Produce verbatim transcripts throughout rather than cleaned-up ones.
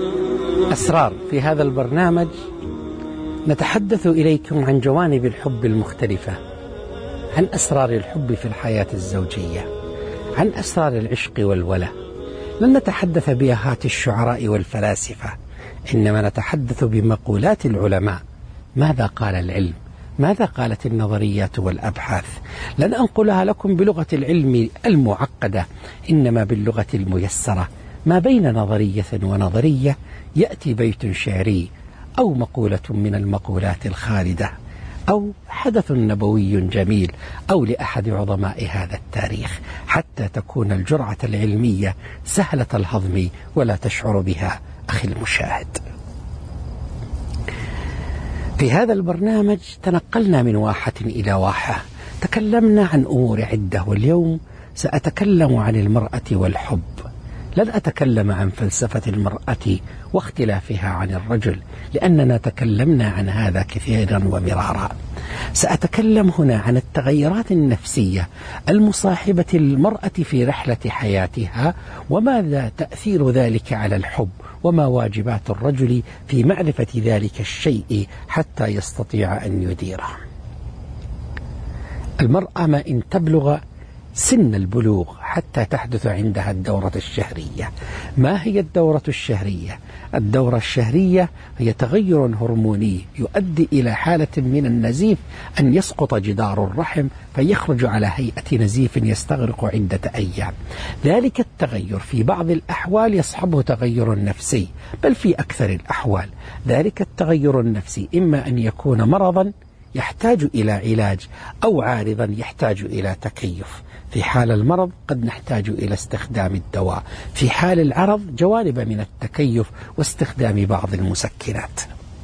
أسرار. في هذا البرنامج نتحدث إليكم عن جوانب الحب المختلفة، عن أسرار الحب في الحياة الزوجية، عن أسرار العشق والوله. لن نتحدث بأهات الشعراء والفلاسفة، إنما نتحدث بمقولات العلماء. ماذا قال العلم؟ ماذا قالت النظريات والأبحاث؟ لن أنقلها لكم بلغة العلم المعقدة، إنما باللغة الميسرة. ما بين نظرية ونظرية يأتي بيت شعري أو مقولة من المقولات الخالدة أو حدث نبوي جميل أو لأحد عظماء هذا التاريخ، حتى تكون الجرعة العلمية سهلة الهضم ولا تشعر بها أخي المشاهد. في هذا البرنامج تنقلنا من واحة إلى واحة، تكلمنا عن أمور عدة، واليوم سأتكلم عن المرأة والحب. لن أتكلم عن فلسفة المرأة واختلافها عن الرجل، لأننا تكلمنا عن هذا كثيرا ومرارا. سأتكلم هنا عن التغيرات النفسية المصاحبة للمرأة في رحلة حياتها، وماذا تأثير ذلك على الحب، وما واجبات الرجل في معرفة ذلك الشيء حتى يستطيع أن يديره. المرأة ما إن تبلغ سن البلوغ حتى تحدث عندها الدورة الشهرية. ما هي الدورة الشهرية؟ الدورة الشهرية هي تغير هرموني يؤدي إلى حالة من النزيف، أن يسقط جدار الرحم فيخرج على هيئة نزيف يستغرق عدة أيام. ذلك التغير في بعض الأحوال يصحبه تغير نفسي، بل في أكثر الأحوال ذلك التغير النفسي إما أن يكون مرضا يحتاج إلى علاج أو عارضا يحتاج إلى تكيف. في حال المرض قد نحتاج إلى استخدام الدواء، في حال العرض جوانب من التكيف واستخدام بعض المسكنات.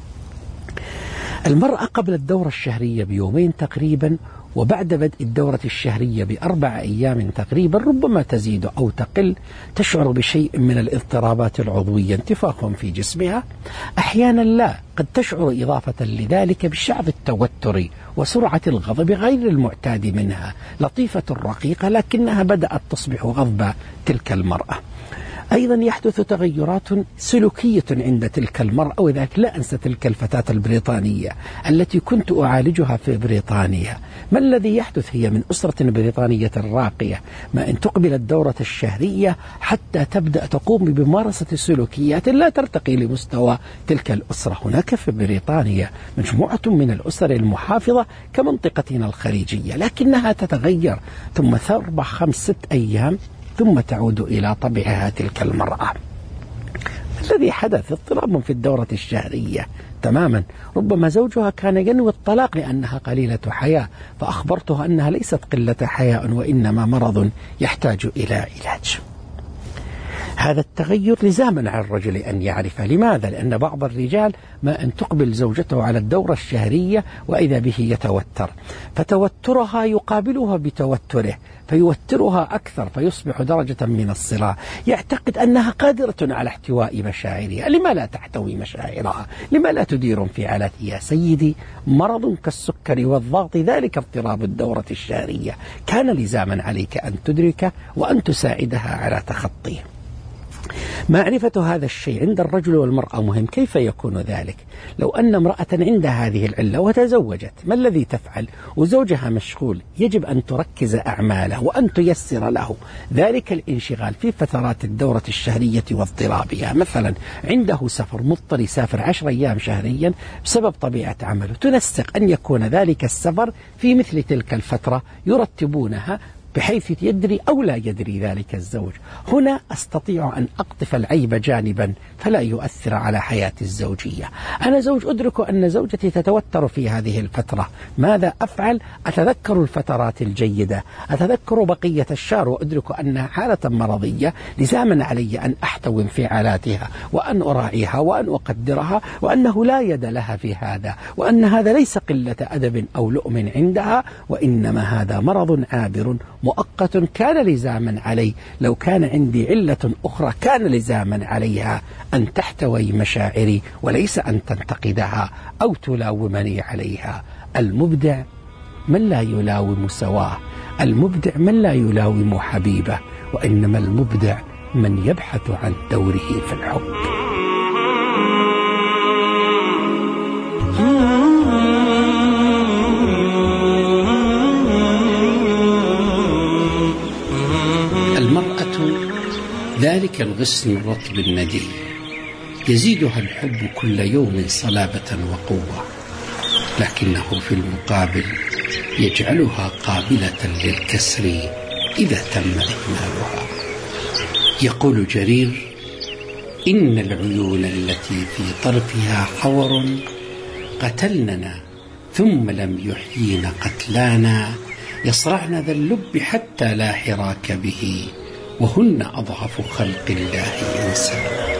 المرأة قبل الدورة الشهرية بيومين تقريبا، وبعد بدء الدورة الشهرية بأربع أيام تقريبا، ربما تزيد أو تقل، تشعر بشيء من الاضطرابات العضوية، انتفاخ في جسمها. أحيانا لا، قد تشعر إضافة لذلك بشعب التوتر وسرعة الغضب غير المعتاد منها، لطيفة رقيقة لكنها بدأت تصبح غضبة تلك المرأة. أيضا يحدث تغيرات سلوكية عند تلك المرأة، وذلك لا أنسى تلك الفتاة البريطانية التي كنت أعالجها في بريطانيا. ما الذي يحدث؟ هي من أسرة بريطانية راقية، ما إن تقبل الدورة الشهرية حتى تبدأ تقوم بممارسة سلوكيات لا ترتقي لمستوى تلك الأسرة. هناك في بريطانيا مجموعة من الأسر المحافظة كمنطقتنا الخليجية، لكنها تتغير ثم أربع خمس ست أيام ثم تعود إلى طبعها تلك المرأة. الذي حدث اضطراب في الدورة الشهرية تماما. ربما زوجها كان ينوي الطلاق لأنها قليلة حياة، فأخبرته أنها ليست قلة حياء وإنما مرض يحتاج إلى علاج. هذا التغير لزاما على الرجل أن يعرف. لماذا؟ لأن بعض الرجال ما أن تقبل زوجته على الدورة الشهرية وإذا به يتوتر، فتوترها يقابلها بتوتره فيوترها أكثر، فيصبح درجة من الصراع. يعتقد أنها قادرة على احتواء مشاعرها. لما لا تحتوي مشاعرها؟ لما لا تدير انفعالاتها؟ يا سيدي، مرض كالسكر والضغط ذلك اضطراب الدورة الشهرية، كان لزاما عليك أن تدركه وأن تساعدها على تخطيه. معرفة هذا الشيء عند الرجل والمرأة مهم. كيف يكون ذلك؟ لو أن امرأة عندها هذه العلة وتزوجت، ما الذي تفعل؟ وزوجها مشغول، يجب أن تركز أعماله وأن تيسر له ذلك الانشغال في فترات الدورة الشهرية واضطرابها. مثلا عنده سفر، مضطر يسافر عشر أيام شهريا بسبب طبيعة عمله، تنسق أن يكون ذلك السفر في مثل تلك الفترة، يرتبونها بحيث يدري أو لا يدري ذلك الزوج. هنا أستطيع أن أقطف العيب جانبا فلا يؤثر على حياتي الزوجية. أنا زوج أدرك أن زوجتي تتوتر في هذه الفترة، ماذا أفعل؟ أتذكر الفترات الجيدة، أتذكر بقية الشهر، وأدرك أنها حالة مرضية، لزاما علي أن أحتوي انفعالاتها وأن أراعيها وأن أقدرها، وأنه لا يد لها في هذا، وأن هذا ليس قلة أدب أو لؤم عندها، وإنما هذا مرض عابر مؤقت كان لزاما علي. لو كان عندي علة أخرى كان لزاما عليها أن تحتوي مشاعري وليس أن تنتقدها أو تلاومني عليها. المبدع من لا يلاوم سواه، المبدع من لا يلاوم حبيبه، وإنما المبدع من يبحث عن دوره في الحب. ذلك الغصن الرطب الندي يزيدها الحب كل يوم صلابة وقوة، لكنه في المقابل يجعلها قابلة للكسر إذا تم إهمالها. يقول جرير: إن العيون التي في طرفها حور قتلننا ثم لم يحيين قتلانا، يصرعن ذا اللب حتى لا حراك به، وهن أضعف خلق الله إنسانا.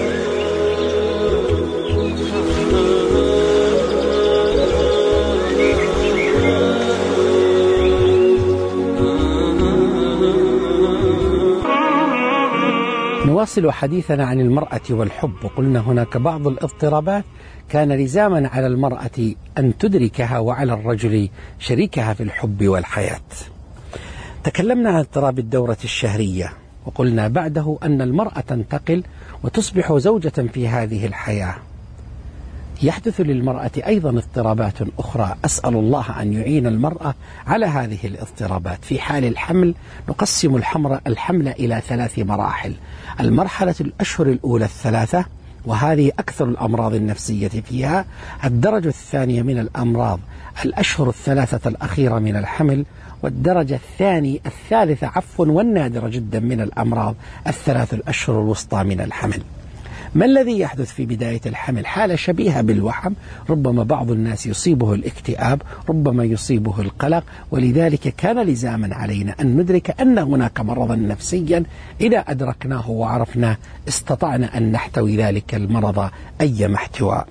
نواصل حديثنا عن المرأة والحب، وقلنا هناك بعض الاضطرابات كان لزاما على المرأة أن تدركها وعلى الرجل شريكها في الحب والحياة. تكلمنا عن اضطراب الدورة الشهرية، وقلنا بعده أن المرأة تنتقل وتصبح زوجة في هذه الحياة. يحدث للمرأة أيضا اضطرابات أخرى، أسأل الله أن يعين المرأة على هذه الاضطرابات. في حال الحمل نقسم الحمل إلى ثلاث مراحل: المرحلة الأشهر الأولى الثلاثة، وهذه أكثر الأمراض النفسية فيها. الدرجة الثانية من الأمراض الأشهر الثلاثة الأخيرة من الحمل، والدرجة الثانية الثالثة عفوا والنادرة جدا من الأمراض الثلاث الأشهر الوسطى من الحمل. ما الذي يحدث في بداية الحمل؟ حالة شبيهة بالوحم، ربما بعض الناس يصيبه الاكتئاب، ربما يصيبه القلق، ولذلك كان لزاما علينا أن ندرك أن هناك مرضا نفسيا إذا أدركناه وعرفناه استطعنا أن نحتوي ذلك المرض أيما احتواء.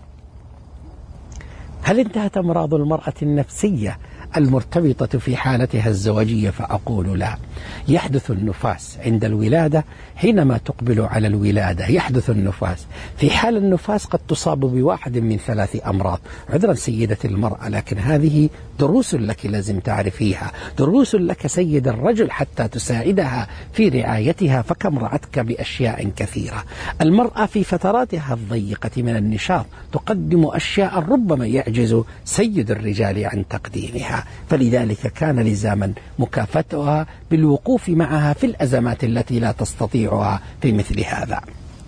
هل انتهت أمراض المرأة النفسية المرتبطة في حالتها الزواجية؟ فأقول لا. يحدث النفاس عند الولادة، حينما تقبل على الولادة يحدث النفاس. في حال النفاس قد تصاب بواحد من ثلاث أمراض. عذرا سيدة المرأة، لكن هذه دروس لك لازم تعرفيها، دروس لك سيد الرجل حتى تساعدها في رعايتها، فكم رعتك بأشياء كثيرة. المرأة في فتراتها الضيقة من النشاط تقدم أشياء ربما يعجز سيد الرجال عن تقديمها، فلذلك كان لزاما مكافأتها بالوقوف معها في الأزمات التي لا تستطيعها في مثل هذا.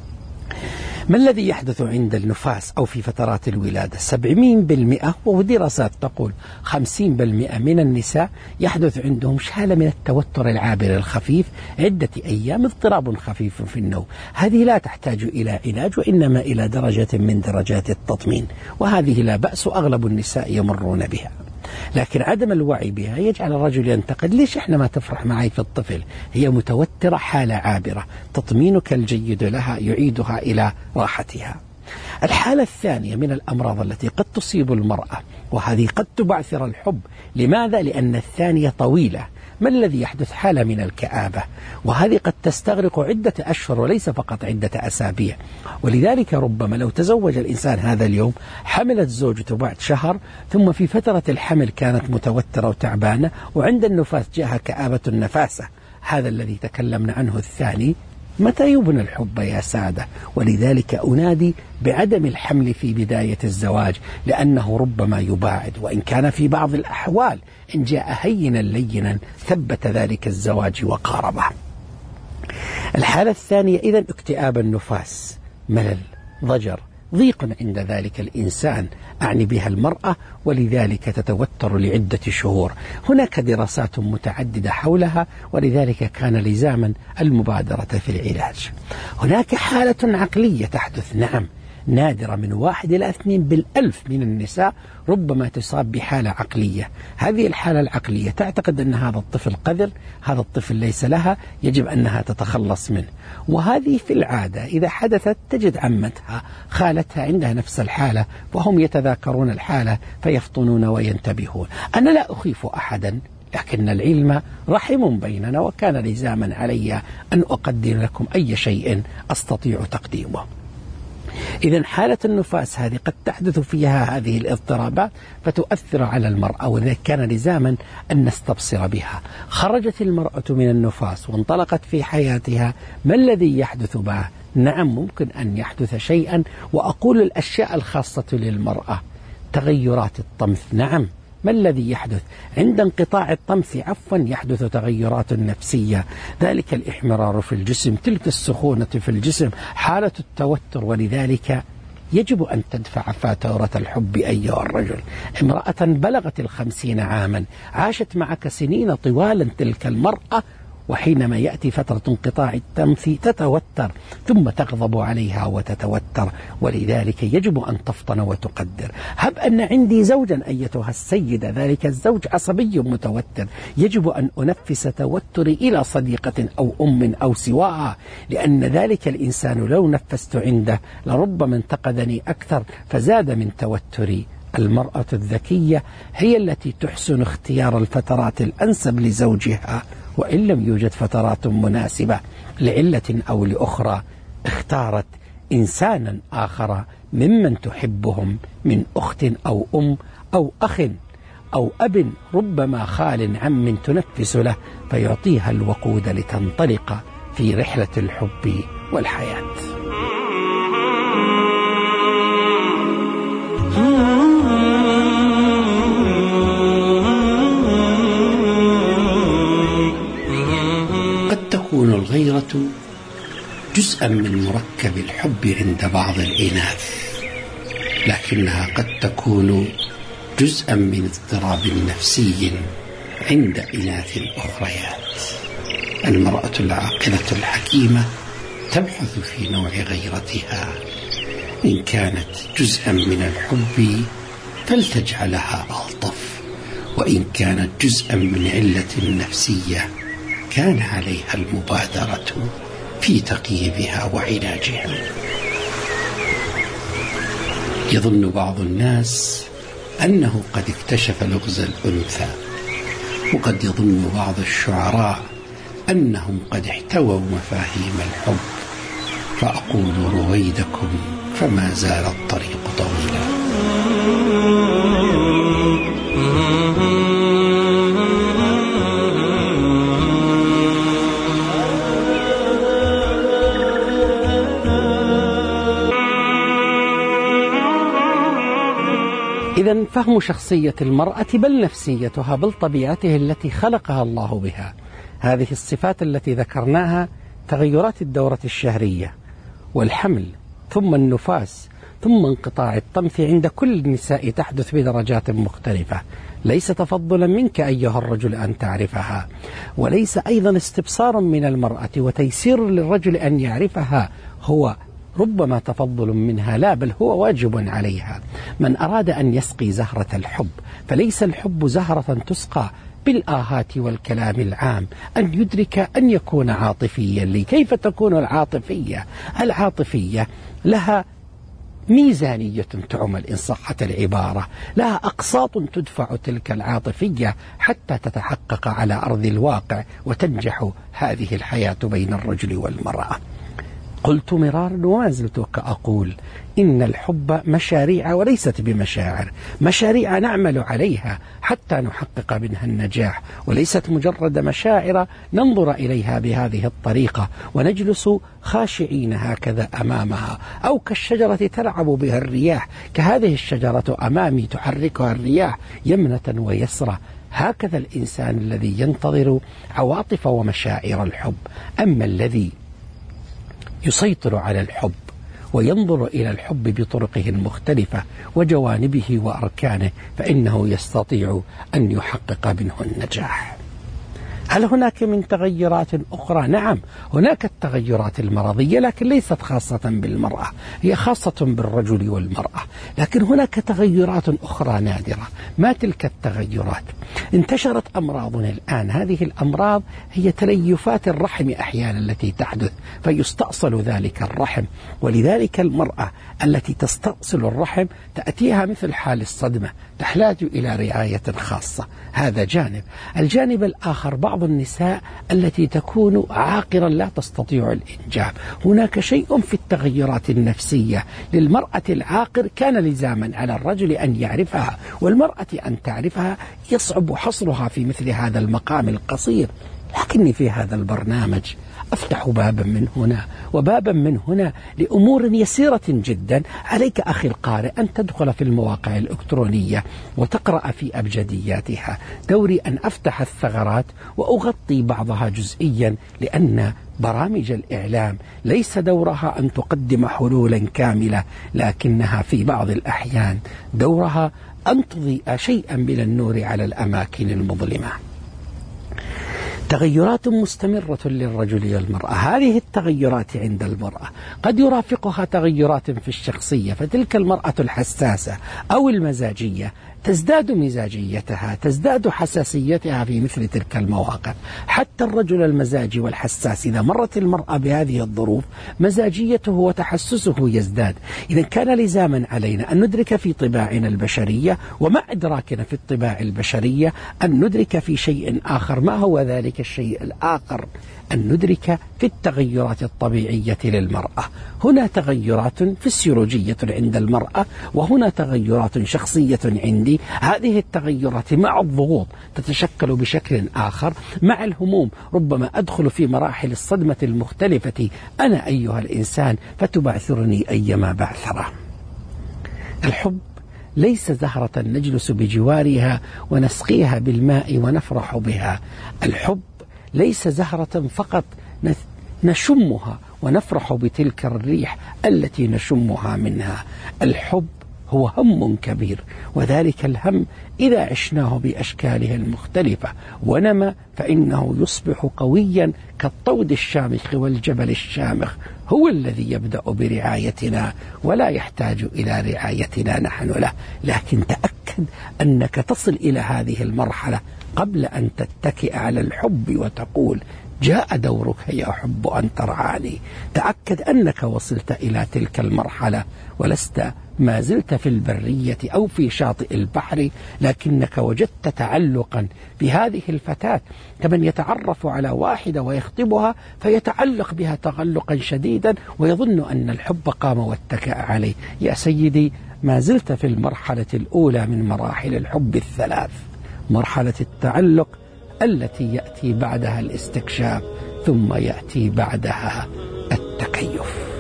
ما الذي يحدث عند النفاس أو في فترات الولادة؟ سبعين بالمئة، ودراسات تقول خمسين بالمئة من النساء يحدث عندهم حالة من التوتر العابر الخفيف عدة أيام، اضطراب خفيف في النوم. هذه لا تحتاج إلى علاج، وإنما إلى درجة من درجات التطمين، وهذه لا بأس، أغلب النساء يمرون بها. لكن عدم الوعي بها يجعل الرجل ينتقد: ليش إحنا ما تفرح معي في الطفل؟ هي متوترة، حالة عابرة، تطمينك الجيد لها يعيدها إلى راحتها. الحالة الثانية من الأمراض التي قد تصيب المرأة، وهذه قد تبعثر الحب. لماذا؟ لأن الثانية طويلة. ما الذي يحدث؟ حالة من الكآبة، وهذه قد تستغرق عدة أشهر وليس فقط عدة أسابيع. ولذلك ربما لو تزوج الإنسان هذا اليوم، حملت زوجته بعد شهر، ثم في فترة الحمل كانت متوترة وتعبانة، وعند النفاس جاءها كآبة النفاسة. هذا الذي تكلمنا عنه الثاني. متى يبنى الحب يا سادة؟ ولذلك أنادي بعدم الحمل في بداية الزواج، لأنه ربما يباعد، وإن كان في بعض الأحوال إن جاء هينا لينا ثبت ذلك الزواج وقاربه. الحالة الثانية إذن اكتئاب النفاس، ملل، ضجر، ضيق عند ذلك الإنسان، أعني بها المرأة، ولذلك تتوتر لعدة شهور. هناك دراسات متعددة حولها، ولذلك كان لزاما المبادرة في العلاج. هناك حالة عقلية تحدث، نعم نادرة، من واحد إلى اثنين بالألف من النساء ربما تصاب بحالة عقلية. هذه الحالة العقلية تعتقد أن هذا الطفل قذر، هذا الطفل ليس لها، يجب أنها تتخلص منه. وهذه في العادة إذا حدثت تجد عمتها، خالتها عندها نفس الحالة، وهم يتذاكرون الحالة فيفطنون وينتبهون. أنا لا أخيف أحدا، لكن العلم رحم بيننا، وكان لزاما علي أن أقدم لكم أي شيء أستطيع تقديمه. إذن حالة النفاس هذه قد تحدث فيها هذه الاضطرابات فتؤثر على المرأة، وذلك كان لزاما أن نستبصر بها. خرجت المرأة من النفاس وانطلقت في حياتها، ما الذي يحدث بها؟ نعم ممكن أن يحدث شيئا، وأقول الأشياء الخاصة للمرأة. تغيرات الطمث، نعم. ما الذي يحدث؟ عند انقطاع الطمث عفوا يحدث تغيرات نفسية، ذلك الإحمرار في الجسم، تلك السخونة في الجسم، حالة التوتر. ولذلك يجب أن تدفع فاتورة الحب أيها الرجل. امرأة بلغت الخمسين عاما عاشت معك سنين طوالا، تلك المرأة وحينما يأتي فترة انقطاع الطمث تتوتر، ثم تغضب عليها وتتوتر، ولذلك يجب أن تفطن وتقدر. هب أن عندي زوجا أيتها السيدة، ذلك الزوج عصبي متوتر، يجب أن أنفس توتري إلى صديقة أو أم أو سواها، لأن ذلك الإنسان لو نفست عنده لربما انتقدني أكثر فزاد من توتري. المرأة الذكية هي التي تحسن اختيار الفترات الأنسب لزوجها، وإن لم يوجد فترات مناسبة لعلة أو لأخرى اختارت إنسانا آخر ممن تحبهم من أخت أو أم أو أخ أو أب، ربما خال عم تنفس له فيعطيها الوقود لتنطلق في رحلة الحب والحياة. تكون الغيرة جزءا من مركب الحب عند بعض الإناث، لكنها قد تكون جزءا من اضطراب نفسي عند إناث أخريات. المرأة العاقلة الحكيمة تبحث في نوع غيرتها، إن كانت جزءا من الحب فلتجعلها ألطف، وإن كانت جزءا من علة نفسية كان عليها المبادرة في تقييمها وعلاجها. يظن بعض الناس أنه قد اكتشف لغز الأنثى، وقد يظن بعض الشعراء أنهم قد احتووا مفاهيم الحب، فأقول رويدكم فما زال الطريق طويلا. إذن فهم شخصية المرأة بل نفسيتها بل طبيعته التي خلقها الله بها، هذه الصفات التي ذكرناها: تغيرات الدورة الشهرية والحمل ثم النفاس ثم انقطاع الطمث عند كل النساء تحدث بدرجات مختلفة، ليس تفضلا منك أيها الرجل أن تعرفها، وليس أيضا استبصارا من المرأة وتيسير للرجل أن يعرفها هو ربما تفضل منها، لا بل هو واجب عليها. من أراد أن يسقي زهرة الحب فليس الحب زهرة تسقى بالآهات والكلام العام، أن يدرك أن يكون عاطفيا. لي كيف تكون العاطفية؟ العاطفية لها ميزانية تعمل إن صحت العبارة، لها أقساط تدفع تلك العاطفية حتى تتحقق على أرض الواقع وتنجح هذه الحياة بين الرجل والمرأة. قلت مرارا وما زلت كأقول إن الحب مشاريع وليست بمشاعر، مشاريع نعمل عليها حتى نحقق منها النجاح، وليست مجرد مشاعر ننظر إليها بهذه الطريقة ونجلس خاشعين هكذا أمامها، أو كالشجرة تلعب بها الرياح، كهذه الشجرة أمامي تحركها الرياح يمنة ويسرى. هكذا الإنسان الذي ينتظر عواطف ومشاعر الحب. أما الذي يسيطر على الحب وينظر إلى الحب بطرقه المختلفة وجوانبه وأركانه فإنه يستطيع أن يحقق منه النجاح. هل هناك من تغيرات أخرى؟ نعم، هناك التغيرات المرضية لكن ليست خاصة بالمرأة، هي خاصة بالرجل والمرأة، لكن هناك تغيرات أخرى نادرة. ما تلك التغيرات؟ انتشرت أمراضنا الآن، هذه الأمراض هي تليفات الرحم أحيانا التي تحدث فيستأصل ذلك الرحم، ولذلك المرأة التي تستأصل الرحم تأتيها مثل حال الصدمة، تحتاج إلى رعاية خاصة. هذا جانب. الجانب الآخر، بعض بعض النساء التي تكون عاقرا لا تستطيع الإنجاب. هناك شيء في التغيرات النفسية للمرأة العاقر كان لزاما على الرجل أن يعرفها، والمرأة أن تعرفها. يصعب حصرها في مثل هذا المقام القصير، لكني في هذا البرنامج أفتح بابا من هنا وبابا من هنا لأمور يسيرة جدا. عليك أخي القارئ أن تدخل في المواقع الإلكترونية وتقرأ في أبجدياتها. دوري أن أفتح الثغرات وأغطي بعضها جزئيا، لأن برامج الإعلام ليس دورها أن تقدم حلولا كاملة، لكنها في بعض الأحيان دورها أن تضيء شيئا من النور على الأماكن المظلمة. تغيرات مستمرة للرجل والمرأة. هذه التغيرات عند المرأة قد يرافقها تغيرات في الشخصية، فتلك المرأة الحساسة أو المزاجية تزداد مزاجيتها، تزداد حساسيتها في مثل تلك المواقف. حتى الرجل المزاجي والحساس إذا مرت المرأة بهذه الظروف مزاجيته وتحسسه يزداد. إذا كان لزاما علينا أن ندرك في طباعنا البشرية، ومع إدراكنا في الطباع البشرية أن ندرك في شيء آخر. ما هو ذلك الشيء الآخر؟ أن ندرك في التغيرات الطبيعية للمرأة. هنا تغيرات فسيولوجية عند المرأة، وهنا تغيرات شخصية عندي. هذه التغيرات مع الضغوط تتشكل بشكل آخر، مع الهموم ربما أدخل في مراحل الصدمة المختلفة أنا أيها الإنسان، فتبعثرني أيما بعثرة. الحب ليس زهرة نجلس بجوارها ونسقيها بالماء ونفرح بها. الحب ليس زهرة فقط نشمها ونفرح بتلك الريح التي نشمها منها. الحب هو هم كبير، وذلك الهم إذا عشناه بأشكاله المختلفة ونما فإنه يصبح قويا كالطود الشامخ والجبل الشامخ. هو الذي يبدأ برعايتنا ولا يحتاج إلى رعايتنا نحن له. لكن تأكد أنك تصل إلى هذه المرحلة قبل أن تتكئ على الحب وتقول جاء دورك يا حب أن ترعاني. تأكد أنك وصلت إلى تلك المرحلة ولست ما زلت في البرية أو في شاطئ البحر، لكنك وجدت تعلقا بهذه الفتاة كمن يتعرف على واحدة ويخطبها فيتعلق بها تعلقا شديدا ويظن أن الحب قام واتكأ عليه. يا سيدي، ما زلت في المرحلة الأولى من مراحل الحب الثلاث: مرحلة التعلق التي يأتي بعدها الاستكشاف، ثم يأتي بعدها التكيف.